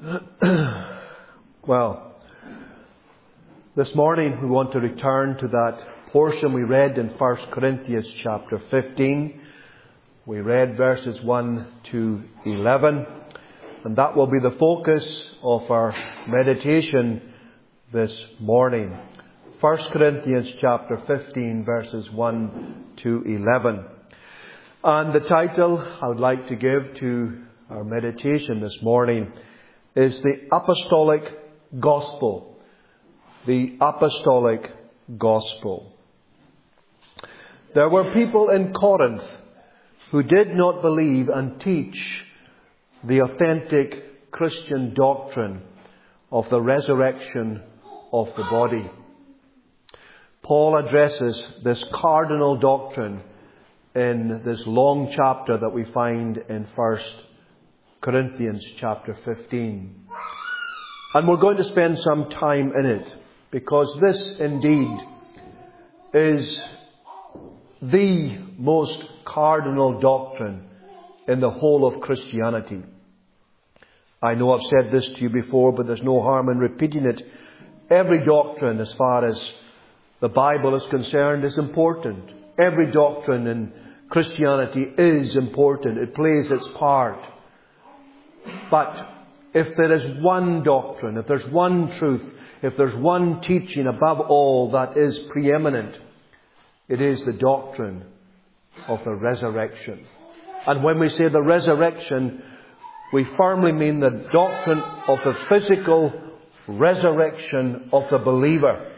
Well, this morning we want to return to that portion we read in 1 Corinthians chapter 15. We read verses 1 to 11, and that will be the focus of our meditation this morning. 1 Corinthians chapter 15, verses 1 to 11. And the title I would like to give to our meditation this morning is the Apostolic Gospel. The Apostolic Gospel. There were people in Corinth who did not believe and teach the authentic Christian doctrine of the resurrection of the body. Paul addresses this cardinal doctrine in this long chapter that we find in 1 Corinthians chapter 15. And we're going to spend some time in it, because this indeed is the most cardinal doctrine in the whole of Christianity. I know I've said this to you before, but there's no harm in repeating it. Every doctrine, as far as the Bible is concerned, is important. Every doctrine in Christianity is important. It plays its part. But if there is one doctrine, if there's one truth, if there's one teaching above all that is preeminent, it is the doctrine of the resurrection. And when we say the resurrection, we firmly mean the doctrine of the physical resurrection of the believer.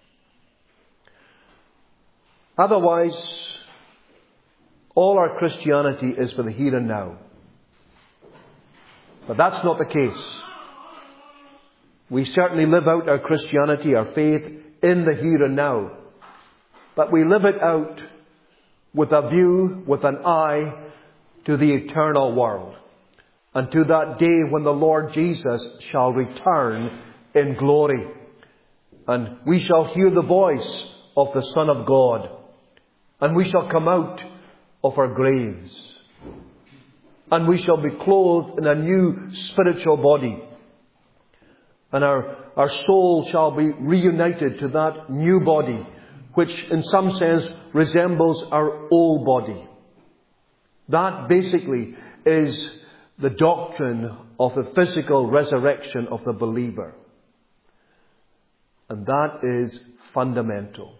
Otherwise, all our Christianity is for the here and now. But that's not the case. We certainly live out our Christianity, our faith, in the here and now. But we live it out with a view, with an eye to the eternal world. And to that day when the Lord Jesus shall return in glory. And we shall hear the voice of the Son of God. And we shall come out of our graves. And we shall be clothed in a new spiritual body. And our soul shall be reunited to that new body, which in some sense resembles our old body. That basically is the doctrine of the physical resurrection of the believer. And that is fundamental.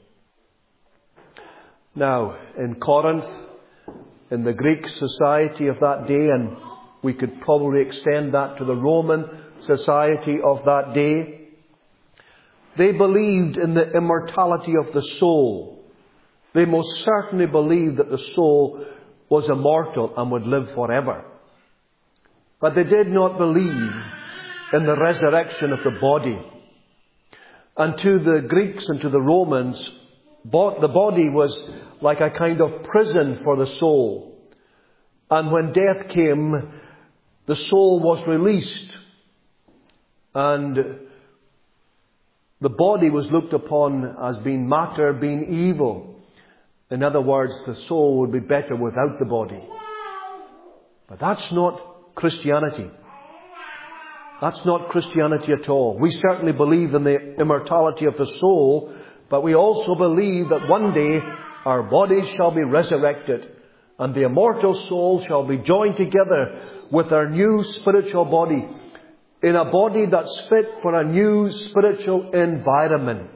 Now, in Corinth, in the Greek society of that day, and we could probably extend that to the Roman society of that day, they believed in the immortality of the soul. They most certainly believed that the soul was immortal and would live forever. But they did not believe in the resurrection of the body. And to the Greeks and to the Romans, the body was like a kind of prison for the soul. And when death came, the soul was released. And the body was looked upon as being matter, being evil. In other words, the soul would be better without the body. But that's not Christianity. That's not Christianity at all. We certainly believe in the immortality of the soul, but we also believe that one day our bodies shall be resurrected and the immortal soul shall be joined together with our new spiritual body in a body that's fit for a new spiritual environment.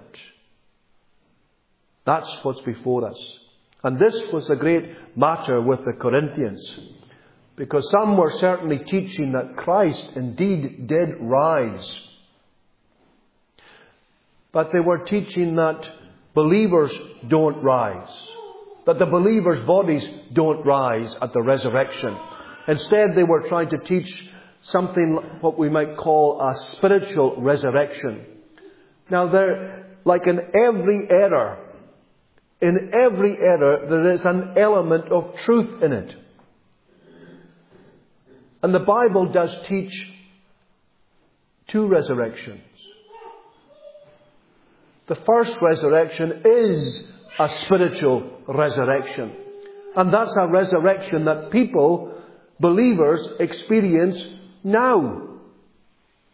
That's what's before us. And this was the great matter with the Corinthians, because some were certainly teaching that Christ indeed did rise. But they were teaching that believers don't rise. That the believers' bodies don't rise at the resurrection. Instead, they were trying to teach something what we might call a spiritual resurrection. Now, like in every error, there is an element of truth in it. And the Bible does teach two resurrections. The first resurrection is a spiritual resurrection. And that's a resurrection that people, believers, experience now.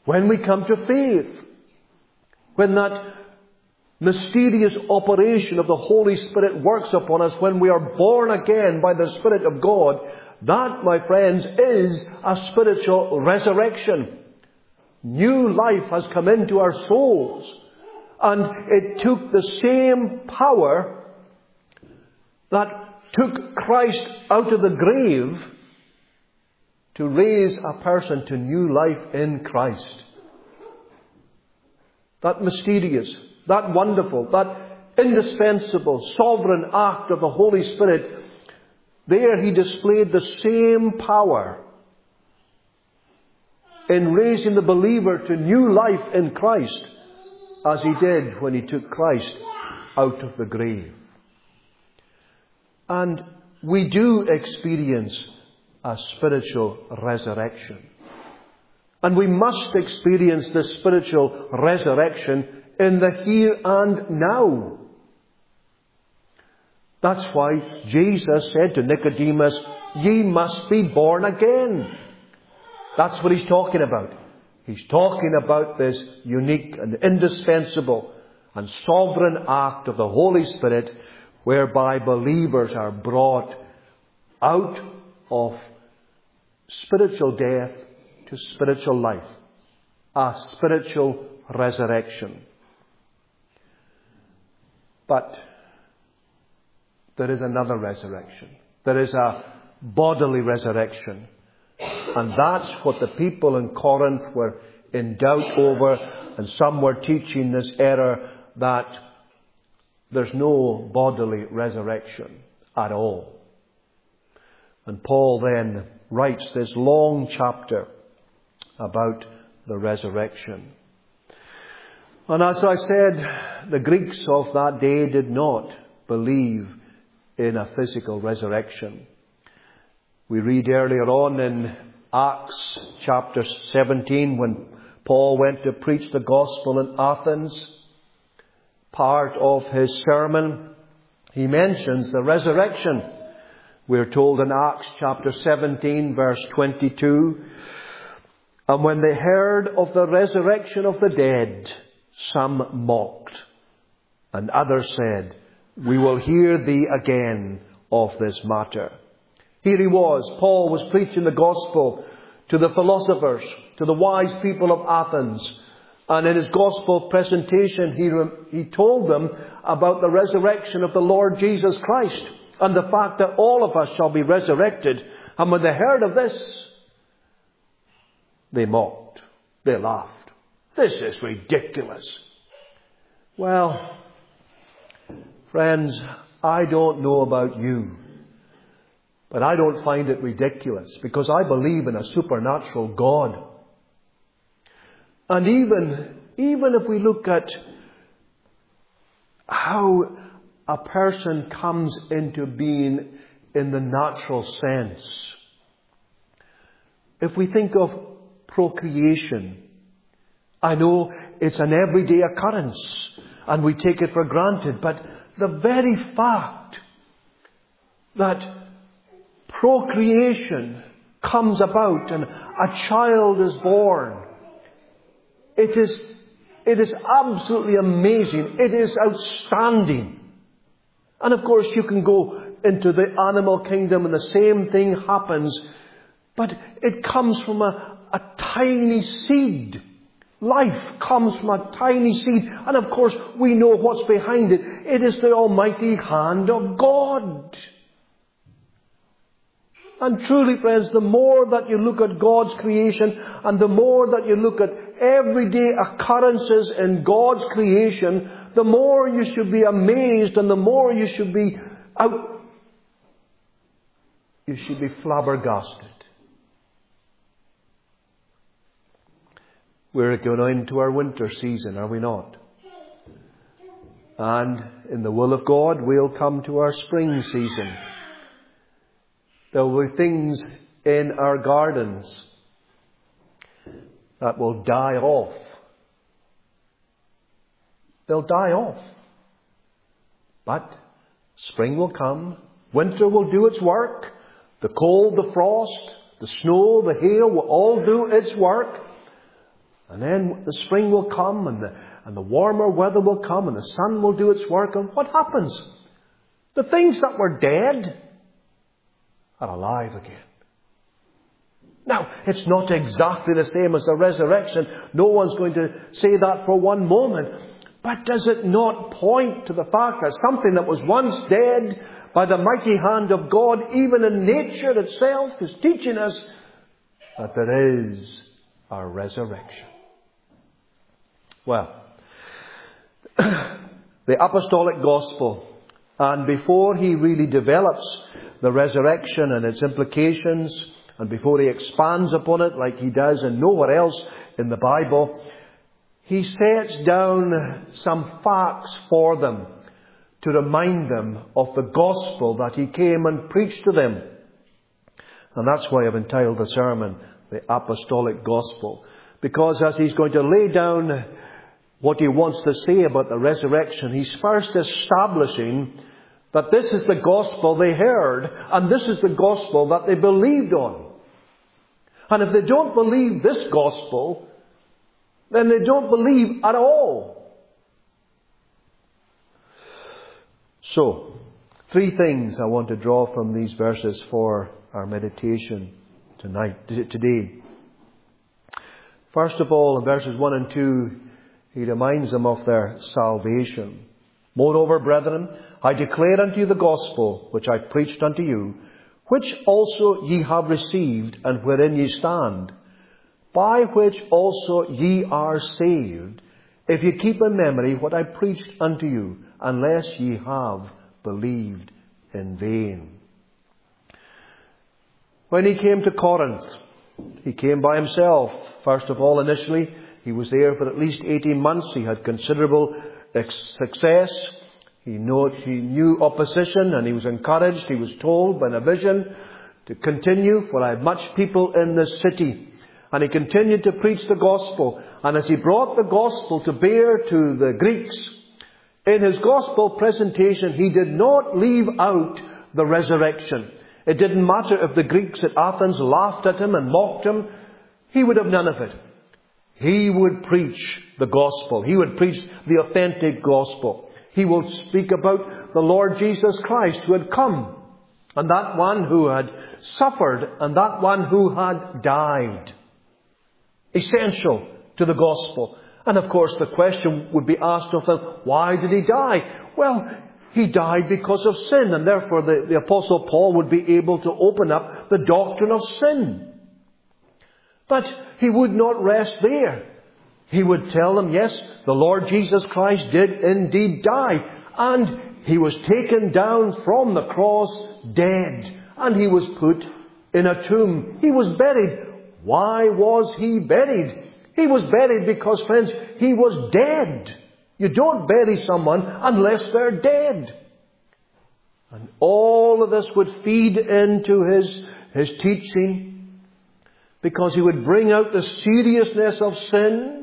when we come to faith, when that mysterious operation of the Holy Spirit works upon us, when we are born again by the Spirit of God, that, my friends, is a spiritual resurrection. New life has come into our souls. And it took the same power that took Christ out of the grave to raise a person to new life in Christ. That mysterious, that wonderful, that indispensable, sovereign act of the Holy Spirit, there He displayed the same power in raising the believer to new life in Christ as He did when He took Christ out of the grave. And we do experience a spiritual resurrection. And we must experience this spiritual resurrection in the here and now. That's why Jesus said to Nicodemus, "Ye must be born again." That's what He's talking about. He's talking about this unique and indispensable and sovereign act of the Holy Spirit whereby believers are brought out of spiritual death to spiritual life. A spiritual resurrection. But there is another resurrection. There is a bodily resurrection. And that's what the people in Corinth were in doubt over. And some were teaching this error that there's no bodily resurrection at all. And Paul then writes this long chapter about the resurrection. And as I said, the Greeks of that day did not believe in a physical resurrection. We read earlier on in Acts chapter 17 when Paul went to preach the gospel in Athens. Part of his sermon, he mentions the resurrection. We're told in Acts chapter 17 verse 22, "And when they heard of the resurrection of the dead, some mocked, and others said, 'We will hear thee again of this matter.'" Here he was, Paul was preaching the gospel to the philosophers, to the wise people of Athens. And in his gospel presentation, he told them about the resurrection of the Lord Jesus Christ and the fact that all of us shall be resurrected. And when they heard of this, they mocked. They laughed. "This is ridiculous." Well, friends, I don't know about you, but I don't find it ridiculous because I believe in a supernatural God. And even if we look at how a person comes into being in the natural sense, if we think of procreation, I know it's an everyday occurrence and we take it for granted, but the very fact that procreation comes about and a child is born, it is absolutely amazing. It is outstanding. And of course you can go into the animal kingdom and the same thing happens, but it comes from a tiny seed. Life comes from a tiny seed. And of course we know what's behind it. It is the almighty hand of God. And truly, friends, the more that you look at God's creation and the more that you look at everyday occurrences in God's creation, the more you should be amazed and the more you should be flabbergasted. We're going into our winter season, are we not? And in the will of God, we'll come to our spring season. There will be things in our gardens that will die off. They'll die off. But spring will come. Winter will do its work. The cold, the frost, the snow, the hail will all do its work. And then the spring will come and the warmer weather will come and the sun will do its work. And what happens? The things that were dead are alive again. Now, it's not exactly the same as the resurrection. No one's going to say that for one moment. But does it not point to the fact that something that was once dead by the mighty hand of God, even in nature itself, is teaching us that there is a resurrection? Well, the apostolic gospel, and before he really develops the resurrection and its implications, and before he expands upon it like he does and nowhere else in the Bible, he sets down some facts for them to remind them of the gospel that he came and preached to them. And that's why I've entitled the sermon, The Apostolic Gospel. Because as he's going to lay down what he wants to say about the resurrection, he's first establishing that this is the gospel they heard, and this is the gospel that they believed on. And if they don't believe this gospel, then they don't believe at all. So, 3 things I want to draw from these verses for our meditation today. First of all, in verses 1 and 2, he reminds them of their salvation. Moreover, brethren, I declare unto you the gospel which I preached unto you, which also ye have received, and wherein ye stand, by which also ye are saved, if ye keep in memory what I preached unto you, unless ye have believed in vain. When he came to Corinth, he came by himself. First of all, initially, he was there for at least 18 months. He had considerable success. He knew opposition, and he was encouraged. He was told by a vision to continue, for I have much people in this city. And he continued to preach the gospel. And as he brought the gospel to bear to the Greeks, in his gospel presentation, he did not leave out the resurrection. It didn't matter if the Greeks at Athens laughed at him and mocked him. He would have none of it. He would preach the gospel. He would preach the authentic gospel. He will speak about the Lord Jesus Christ who had come, and that one who had suffered, and that one who had died. Essential to the gospel. And of course the question would be asked of them, why did he die? Well, he died because of sin, and therefore the Apostle Paul would be able to open up the doctrine of sin. But he would not rest there. He would tell them, yes, the Lord Jesus Christ did indeed die, and he was taken down from the cross dead, and he was put in a tomb. He was buried. Why was he buried? He was buried because, friends, he was dead. You don't bury someone unless they're dead. And all of this would feed into his teaching, because he would bring out the seriousness of sin.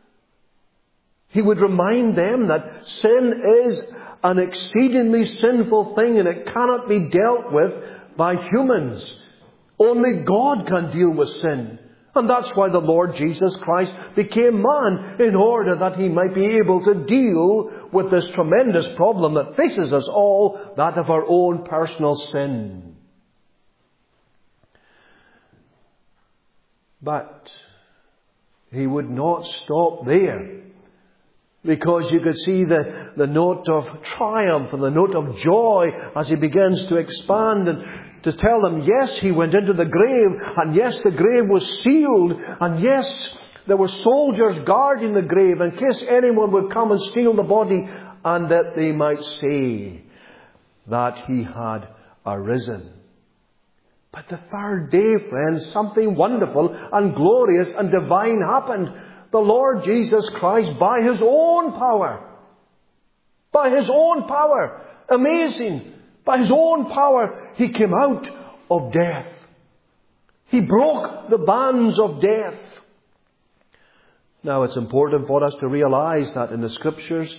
He would remind them that sin is an exceedingly sinful thing, and it cannot be dealt with by humans. Only God can deal with sin. And that's why the Lord Jesus Christ became man, in order that he might be able to deal with this tremendous problem that faces us all, that of our own personal sin. But he would not stop there, because you could see the note of triumph and the note of joy as he begins to expand and to tell them, yes, he went into the grave, and yes, the grave was sealed, and yes, there were soldiers guarding the grave in case anyone would come and steal the body, and that they might say that he had arisen. But the third day, friends, something wonderful and glorious and divine happened. The Lord Jesus Christ, by his own power, amazing, by his own power, he came out of death. He broke the bands of death. Now, it's important for us to realize that in the Scriptures,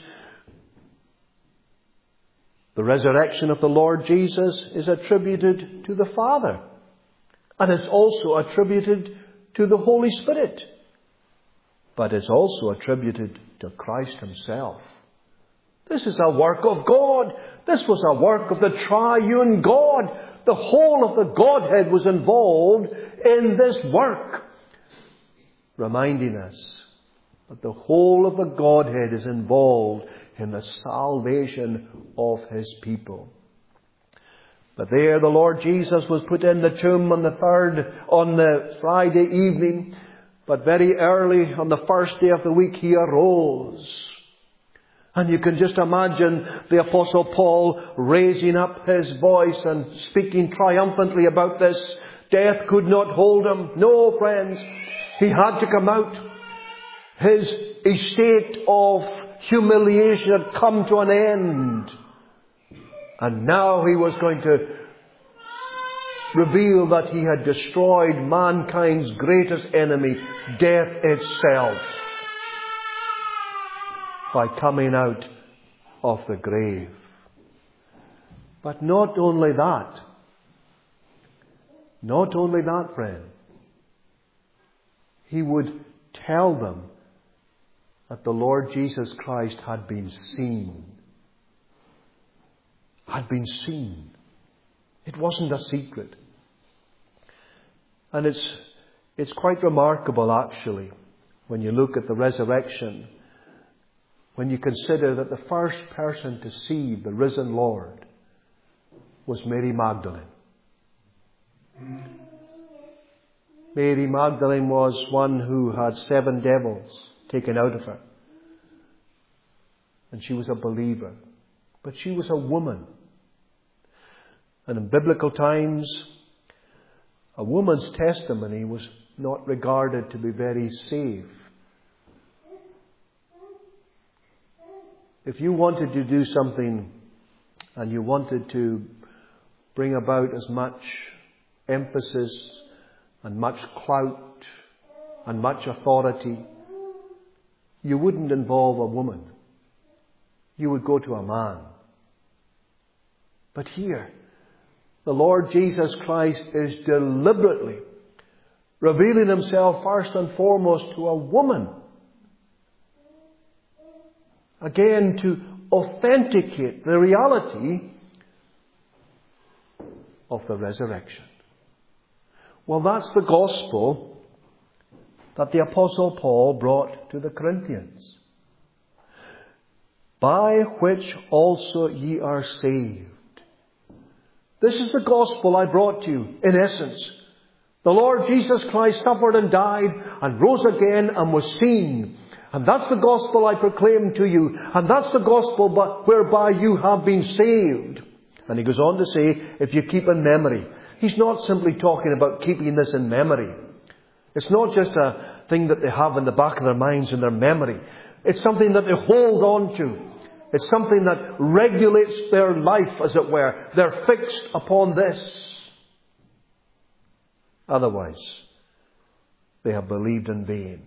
the resurrection of the Lord Jesus is attributed to the Father. And it's also attributed to the Holy Spirit. but it's also attributed to Christ himself. This is a work of God. This was a work of the triune God. The whole of the Godhead was involved in this work, reminding us that the whole of the Godhead is involved in the salvation of his people. But there the Lord Jesus was put in the tomb on the Friday evening, but very early on the first day of the week he arose. And you can just imagine the Apostle Paul raising up his voice and speaking triumphantly about this. Death could not hold him. No, friends, he had to come out. His estate of humiliation had come to an end. And now he was going to reveal that he had destroyed mankind's greatest enemy, death itself, by coming out of the grave. But not only that, friend, he would tell them that the Lord Jesus Christ had been seen. Had been seen. It wasn't a secret. And it's quite remarkable, actually, when you look at the resurrection, when you consider that the first person to see the risen Lord was Mary Magdalene. Mary Magdalene was one who had 7 devils taken out of her. And she was a believer. But she was a woman. And in biblical times, a woman's testimony was not regarded to be very safe. If you wanted to do something and you wanted to bring about as much emphasis and much clout and much authority, you wouldn't involve a woman. You would go to a man. But here, the Lord Jesus Christ is deliberately revealing himself first and foremost to a woman. Again, to authenticate the reality of the resurrection. Well, that's the gospel that the Apostle Paul brought to the Corinthians. By which also ye are saved. This is the gospel I brought to you, in essence. The Lord Jesus Christ suffered and died and rose again and was seen. And that's the gospel I proclaim to you. And that's the gospel whereby you have been saved. And he goes on to say, if you keep in memory. He's not simply talking about keeping this in memory. It's not just a thing that they have in the back of their minds, in their memory. It's something that they hold on to. It's something that regulates their life, as it were. They're fixed upon this. Otherwise, they have believed in vain.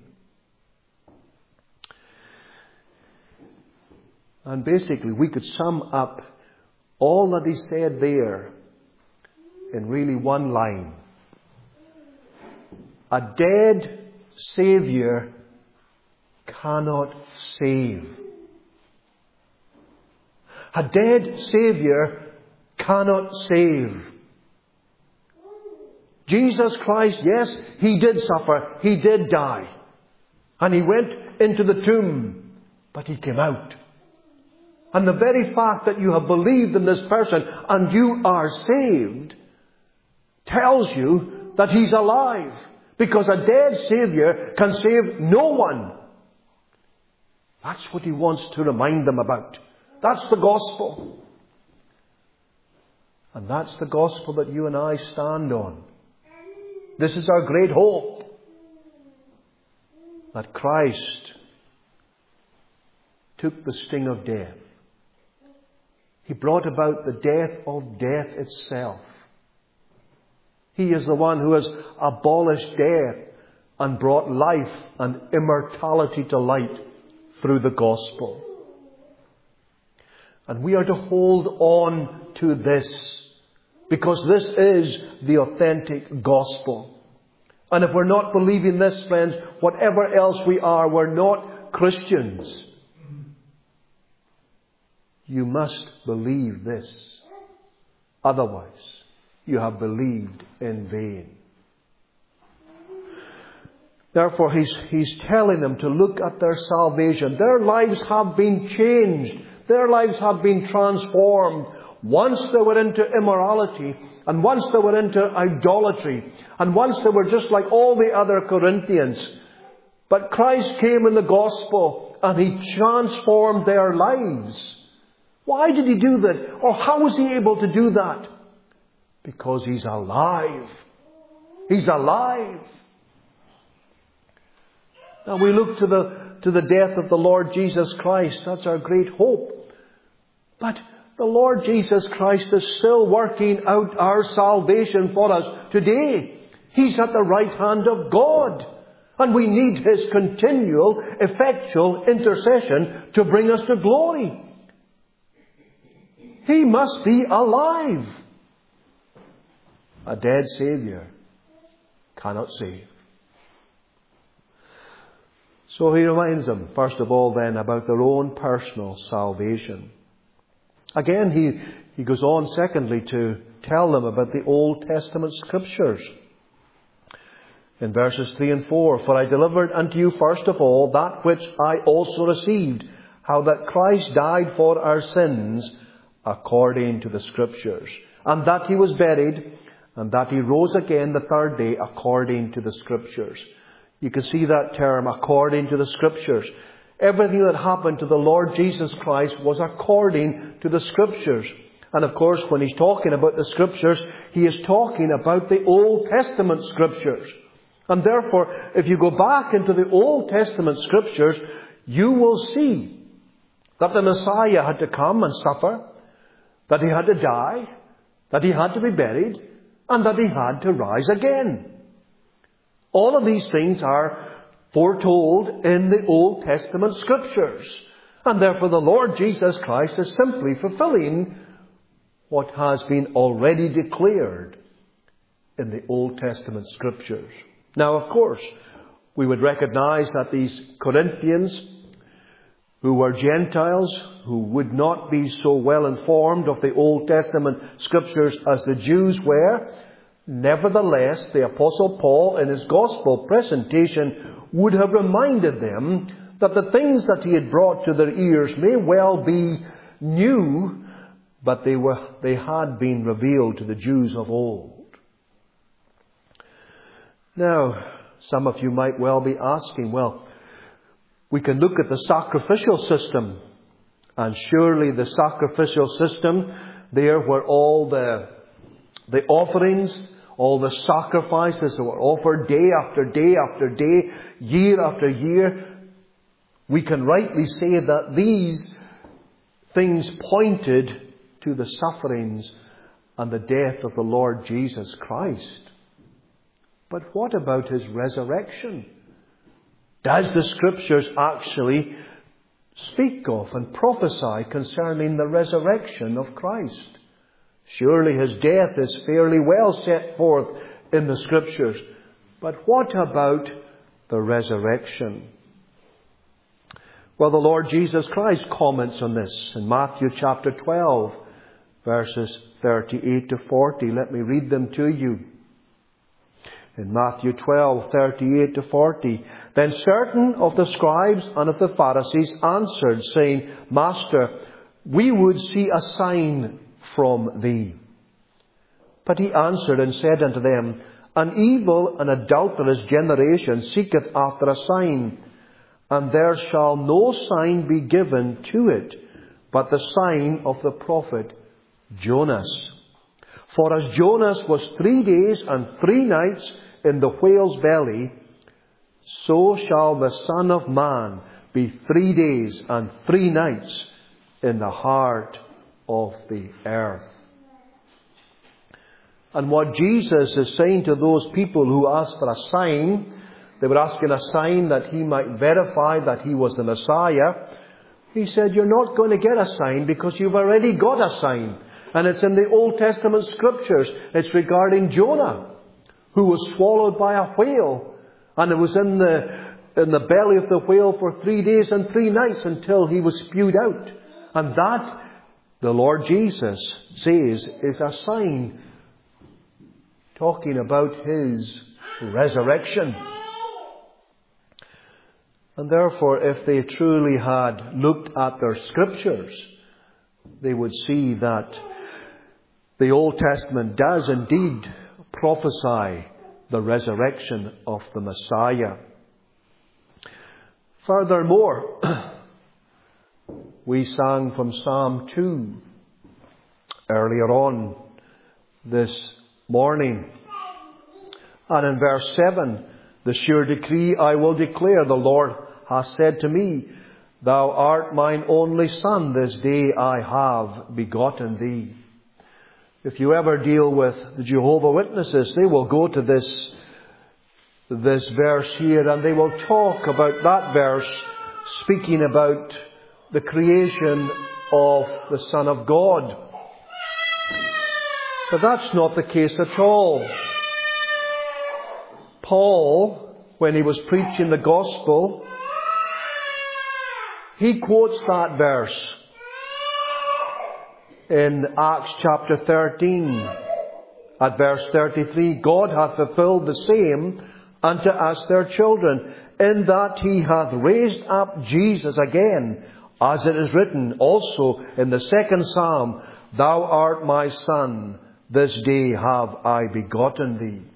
And basically, we could sum up all that he said there in really one line. A dead Saviour cannot save. A dead Saviour cannot save. Jesus Christ, yes, he did suffer, he did die. And he went into the tomb, but he came out. And the very fact that you have believed in this person and you are saved tells you that he's alive. Because a dead Saviour can save no one. That's what he wants to remind them about. That's the gospel. And that's the gospel that you and I stand on. This is our great hope. That Christ took the sting of death. He brought about the death of death itself. He is the one who has abolished death and brought life and immortality to light through the gospel. And we are to hold on to this, because this is the authentic gospel. And if we're not believing this, friends, whatever else we are, we're not Christians. You must believe this. Otherwise, you have believed in vain. Therefore, he's telling them to look at their salvation. Their lives have been changed. Their lives have been transformed. Once they were into immorality, and once they were into idolatry, and once they were just like all the other Corinthians. But Christ came in the gospel, and He transformed their lives. Why did He do that? Or how was He able to do that? Because He's alive. He's alive. Now we look to the death of the Lord Jesus Christ. That's our great hope. But the Lord Jesus Christ is still working out our salvation for us today. He's at the right hand of God. And we need His continual, effectual intercession to bring us to glory. He must be alive. A dead Saviour cannot save. So He reminds them, first of all then, about their own personal salvation. Again, he goes on, secondly, to tell them about the Old Testament Scriptures. In verses 3 and 4, "For I delivered unto you first of all that which I also received, how that Christ died for our sins according to the Scriptures, and that He was buried, and that He rose again the third day according to the Scriptures." You can see that term, according to the Scriptures. Everything that happened to the Lord Jesus Christ was according to the Scriptures. And of course, when He's talking about the Scriptures, He is talking about the Old Testament Scriptures. And therefore, if you go back into the Old Testament Scriptures, you will see that the Messiah had to come and suffer, that He had to die, that He had to be buried, and that He had to rise again. All of these things are foretold in the Old Testament Scriptures. And therefore the Lord Jesus Christ is simply fulfilling what has been already declared in the Old Testament Scriptures. Now, of course, we would recognize that these Corinthians, who were Gentiles, who would not be so well informed of the Old Testament Scriptures as the Jews were, nevertheless, the Apostle Paul, in his gospel presentation, would have reminded them that the things that he had brought to their ears may well be new, but they had been revealed to the Jews of old. Now, some of you might well be asking, well, we can look at the sacrificial system, and surely the sacrificial system, there were all the offerings, all the sacrifices that were offered day after day after day, year after year. We can rightly say that these things pointed to the sufferings and the death of the Lord Jesus Christ. But what about His resurrection? Does the Scriptures actually speak of and prophesy concerning the resurrection of Christ? Surely His death is fairly well set forth in the Scriptures. But what about the resurrection? Well, the Lord Jesus Christ comments on this in Matthew chapter 12, verses 38 to 40. Let me read them to you. In Matthew 12, 38 to 40, "Then certain of the scribes and of the Pharisees answered, saying, Master, we would see a sign from thee. But He answered and said unto them, An evil and adulterous generation seeketh after a sign, and there shall no sign be given to it, but the sign of the prophet Jonas. For as Jonas was 3 days and 3 nights in the whale's belly, so shall the Son of Man be 3 days and 3 nights in the heart of the earth." And what Jesus is saying to those people who asked for a sign, they were asking a sign that He might verify that He was the Messiah. He said, you're not going to get a sign because you've already got a sign. And it's in the Old Testament Scriptures. It's regarding Jonah, who was swallowed by a whale, and it was in the belly of the whale for 3 days and 3 nights until he was spewed out. And that, the Lord Jesus says, is a sign talking about His resurrection. And therefore, if they truly had looked at their Scriptures, they would see that the Old Testament does indeed prophesy the resurrection of the Messiah. Furthermore, we sang from Psalm 2 earlier on this morning. And in verse 7, the sure decree I will declare, the Lord hath said to me, Thou art mine only Son, this day I have begotten thee. If you ever deal with the Jehovah's Witnesses, they will go to this verse here, and they will talk about that verse speaking about the creation of the Son of God. But that's not the case at all. Paul, when he was preaching the gospel, he quotes that verse in Acts chapter 13 at verse 33. God hath fulfilled the same unto us their children, in that He hath raised up Jesus again, as it is written also in the second Psalm, Thou art my Son, this day have I begotten thee.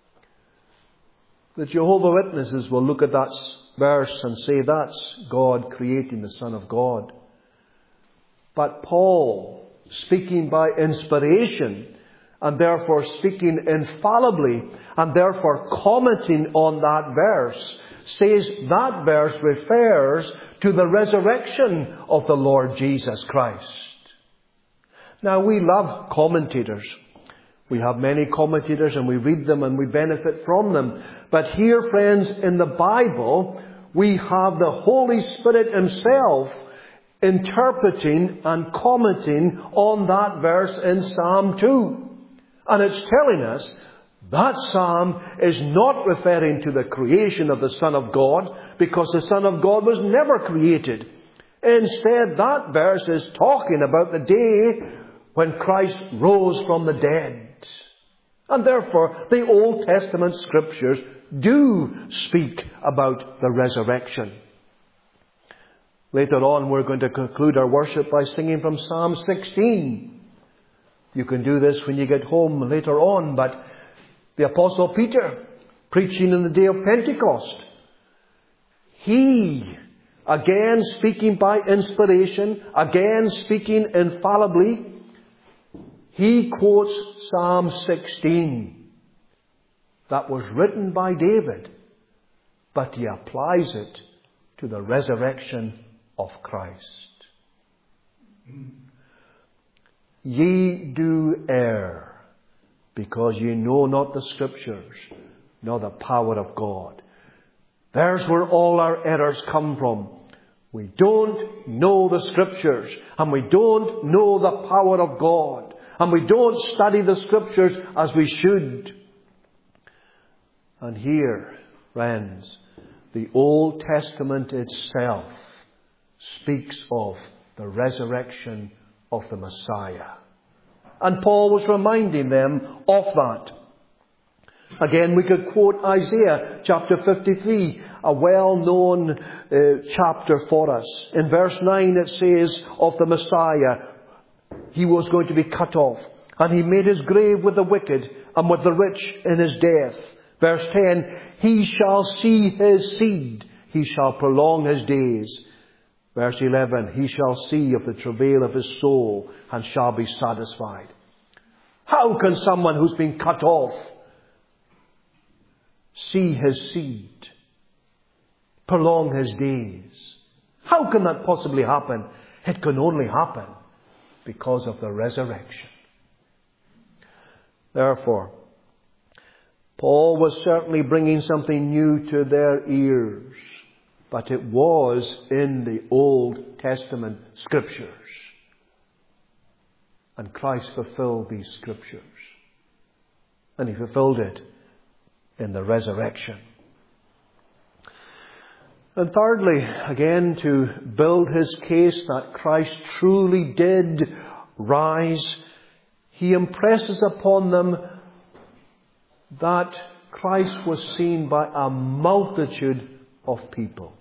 The Jehovah's Witnesses will look at that verse and say that's God creating the Son of God. But Paul, speaking by inspiration, and therefore speaking infallibly, and therefore commenting on that verse, says that verse refers to the resurrection of the Lord Jesus Christ. Now, we love commentators. We have many commentators and we read them and we benefit from them. But here, friends, in the Bible, we have the Holy Spirit Himself interpreting and commenting on that verse in Psalm 2. And it's telling us that psalm is not referring to the creation of the Son of God, because the Son of God was never created. Instead, that verse is talking about the day when Christ rose from the dead. And therefore, the Old Testament Scriptures do speak about the resurrection. Later on, we're going to conclude our worship by singing from Psalm 16. You can do this when you get home later on, but the Apostle Peter, preaching in the day of Pentecost, he, again speaking by inspiration, again speaking infallibly, he quotes Psalm 16. That was written by David, but he applies it to the resurrection of Christ. Ye do err, because ye know not the Scriptures, nor the power of God. There's where all our errors come from. We don't know the Scriptures, and we don't know the power of God, and we don't study the Scriptures as we should. And here, friends, the Old Testament itself speaks of the resurrection of the Messiah. And Paul was reminding them of that. Again, we could quote Isaiah chapter 53, a well-known chapter for us. In verse 9 it says of the Messiah, He was going to be cut off, and He made His grave with the wicked and with the rich in His death. Verse 10, He shall see His seed, He shall prolong His days. Verse 11, He shall see of the travail of His soul and shall be satisfied. How can someone who's been cut off see his seed, prolong his days? How can that possibly happen? It can only happen because of the resurrection. Therefore, Paul was certainly bringing something new to their ears, but it was in the Old Testament Scriptures. And Christ fulfilled these Scriptures. And He fulfilled it in the resurrection. And thirdly, again, to build his case that Christ truly did rise, he impresses upon them that Christ was seen by a multitude of people.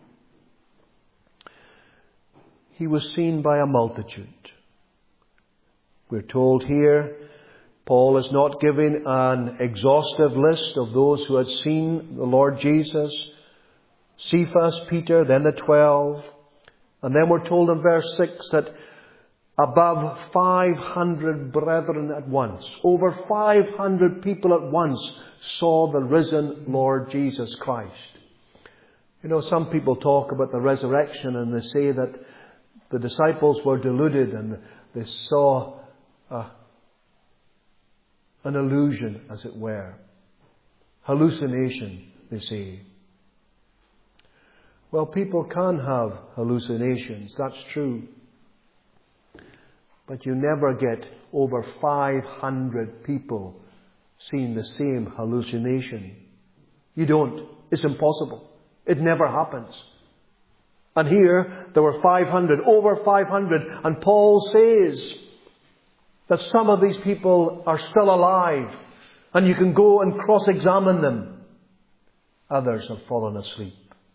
He was seen by a multitude. We're told here, Paul is not giving an exhaustive list of those who had seen the Lord Jesus. Cephas, Peter, then the 12. And then we're told in verse 6 that above 500 brethren at once, over 500 people at once, saw the risen Lord Jesus Christ. You know, some people talk about the resurrection and they say that the disciples were deluded and they saw an illusion, as it were. Hallucination, they say. Well, people can have hallucinations, that's true. But you never get over 500 people seeing the same hallucination. You don't. It's impossible. It never happens. And here, there were 500, over 500, and Paul says that some of these people are still alive, and you can go and cross-examine them. Others have fallen asleep.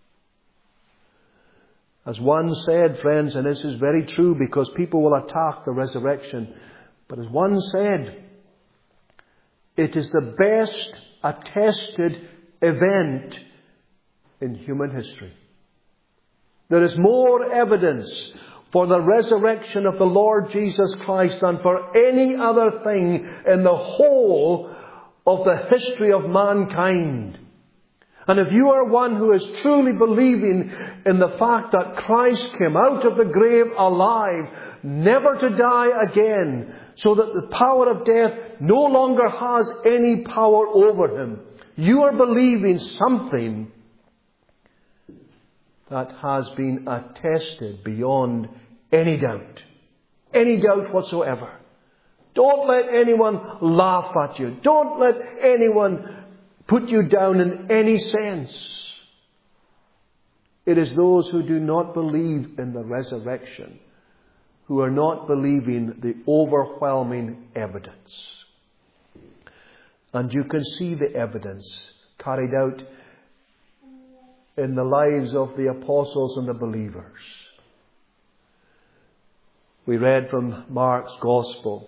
As one said, friends, and this is very true because people will attack the resurrection, but as one said, it is the best attested event in human history. There is more evidence for the resurrection of the Lord Jesus Christ than for any other thing in the whole of the history of mankind. And if you are one who is truly believing in the fact that Christ came out of the grave alive, never to die again, so that the power of death no longer has any power over him, you are believing something that has been attested beyond any doubt whatsoever. Don't let anyone laugh at you. Don't let anyone put you down in any sense. It is those who do not believe in the resurrection who are not believing the overwhelming evidence. And you can see the evidence carried out in the lives of the apostles and the believers. We read from Mark's Gospel.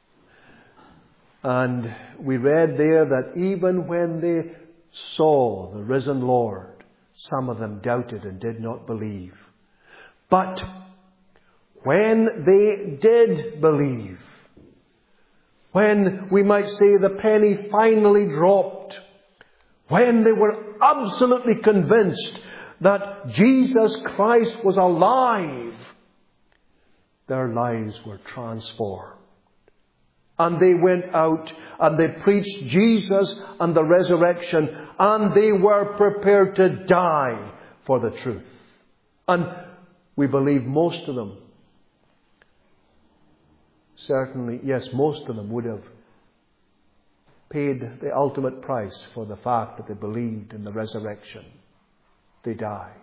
And we read there that even when they saw the risen Lord, some of them doubted and did not believe. But when they did believe, when we might say the penny finally dropped, when they were absolutely convinced that Jesus Christ was alive, their lives were transformed. And they went out and they preached Jesus and the resurrection, and they were prepared to die for the truth. And we believe most of them, certainly, yes, most of them would have paid the ultimate price for the fact that they believed in the resurrection. They died.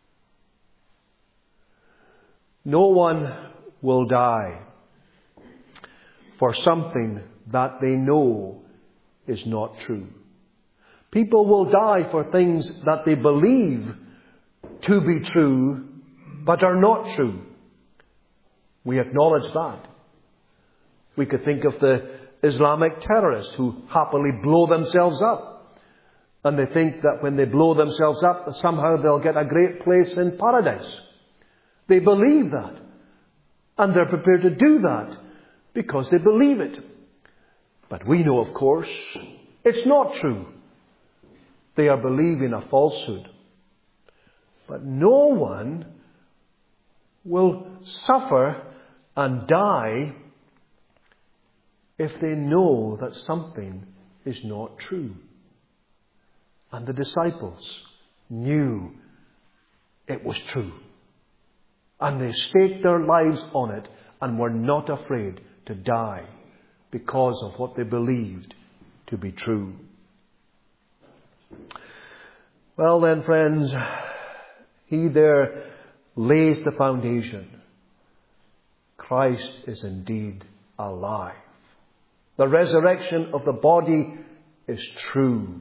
No one will die for something that they know is not true. People will die for things that they believe to be true, but are not true. We acknowledge that. We could think of the Islamic terrorists who happily blow themselves up. And they think that when they blow themselves up, somehow they'll get a great place in paradise. They believe that. And they're prepared to do that because they believe it. But we know, of course, it's not true. They are believing a falsehood. But no one will suffer and die if they know that something is not true. And the disciples knew it was true. And they staked their lives on it and were not afraid to die because of what they believed to be true. Well then, friends, he there lays the foundation. Christ is indeed alive. The resurrection of the body is true.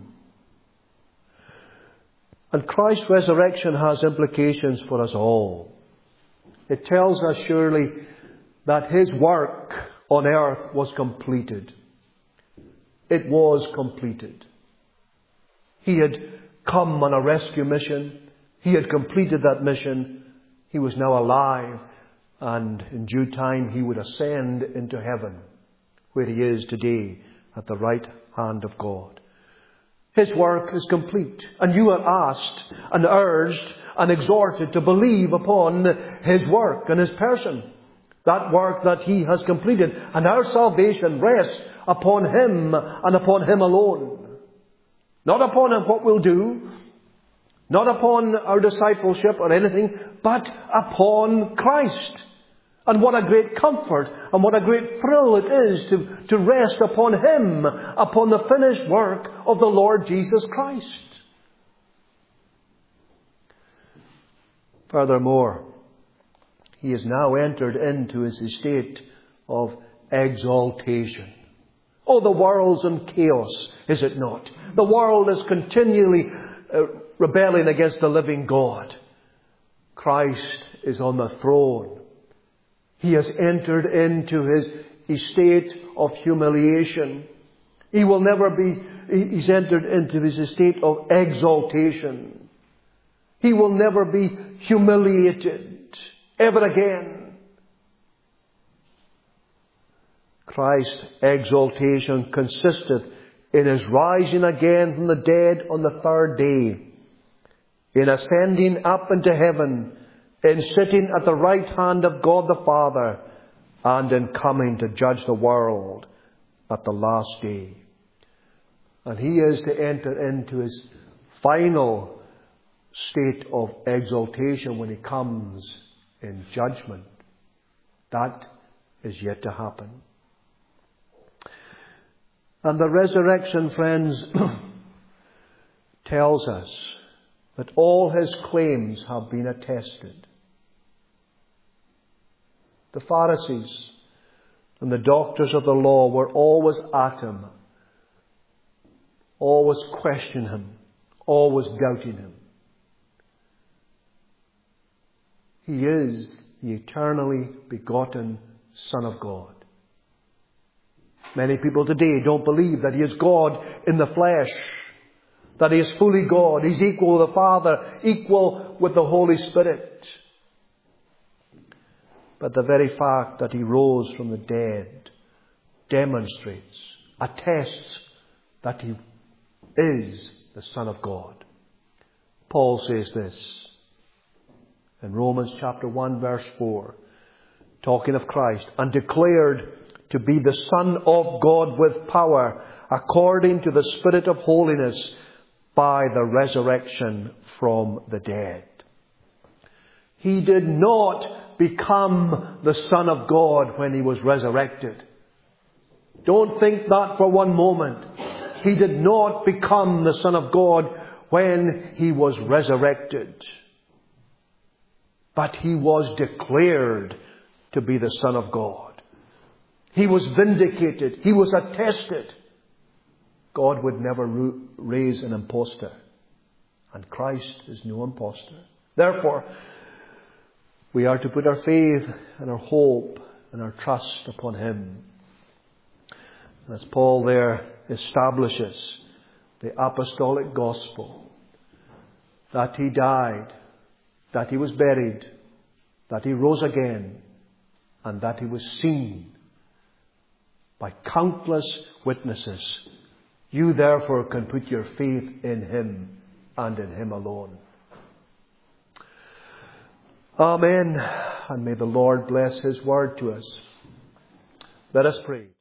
And Christ's resurrection has implications for us all. It tells us surely that his work on earth was completed. It was completed. He had come on a rescue mission. He had completed that mission. He was now alive, and in due time he would ascend into heaven, where he is today at the right hand of God. His work is complete, and you are asked and urged and exhorted to believe upon his work and his person. That work that he has completed. And our salvation rests upon him and upon him alone. Not upon what we'll do, not upon our discipleship or anything, but upon Christ. And what a great comfort and what a great thrill it is to rest upon him, upon the finished work of the Lord Jesus Christ. Furthermore, he has now entered into his estate of exaltation. Oh, the world's in chaos, is it not? The world is continually rebelling against the living God. Christ is on the throne. He has entered into his estate of humiliation. He will never be, he's entered into his estate of exaltation. He will never be humiliated ever again. Christ's exaltation consisted in his rising again from the dead on the third day, in ascending up into heaven, in sitting at the right hand of God the Father, and in coming to judge the world at the last day. And he is to enter into his final state of exaltation when he comes in judgment. That is yet to happen. And the resurrection, friends, tells us that all his claims have been attested. The Pharisees and the doctors of the law were always at him, always questioning him, always doubting him. He is the eternally begotten Son of God. Many people today don't believe that he is God in the flesh, that he is fully God. He's equal with the Father, equal with the Holy Spirit. But the very fact that he rose from the dead demonstrates, attests that he is the Son of God. Paul says this in Romans chapter 1 verse 4, talking of Christ, and declared to be the Son of God with power, according to the Spirit of holiness, by the resurrection from the dead. He did not become the Son of God when he was resurrected. Don't think that for one moment. He did not become the Son of God when he was resurrected. But he was declared to be the Son of God. He was vindicated. He was attested. God would never raise an impostor. And Christ is no impostor. Therefore, we are to put our faith and our hope and our trust upon him. As Paul there establishes the apostolic gospel, that he died, that he was buried, that he rose again, and that he was seen by countless witnesses. You therefore can put your faith in him and in him alone. Amen. And may the Lord bless his word to us. Let us pray.